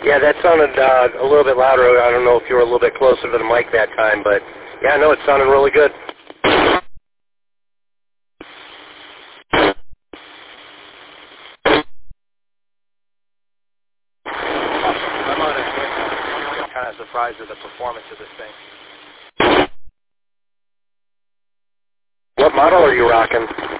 Yeah, that sounded a little bit louder. I don't know if you were a little bit closer to the mic that time, but yeah, no, it sounded really good. I'm on it. I'm kind of surprised at the performance of this thing. What model are you rocking?